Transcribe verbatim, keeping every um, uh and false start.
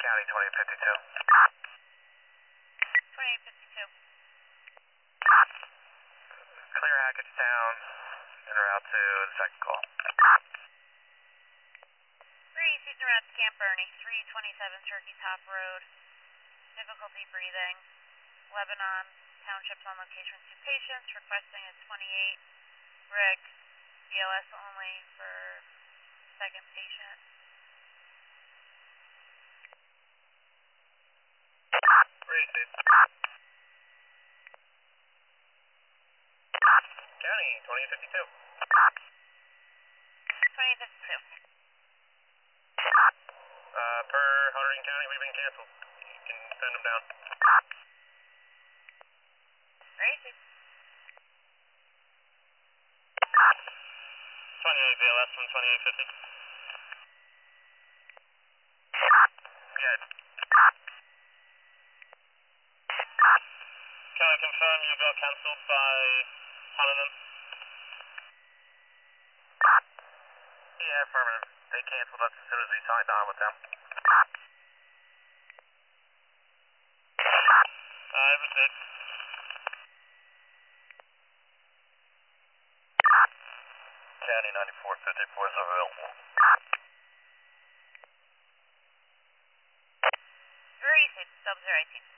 County twenty fifty-two. twenty-eight fifty-two. Clear Hackettstown, en route to the second call. three season route to Camp Bernie, three twenty-seven Turkey Top Road. Difficulty breathing. Lebanon Township's on location with two patients, requesting a twenty-eight reg B L S only for second patient. Racing. County twenty fifty-two. twenty fifty-two. Uh, per Hunterdon County, we've been canceled. You can send them down. Racing. twenty-eight V L S from twenty-eight fifty. Good. Can I confirm you got cancelled by Hunterdon? Yeah, affirmative. They canceled us as soon as we signed on with them. Uh, it was it. County ninety-four fifty-four is available. Racing. Double zero eighteen.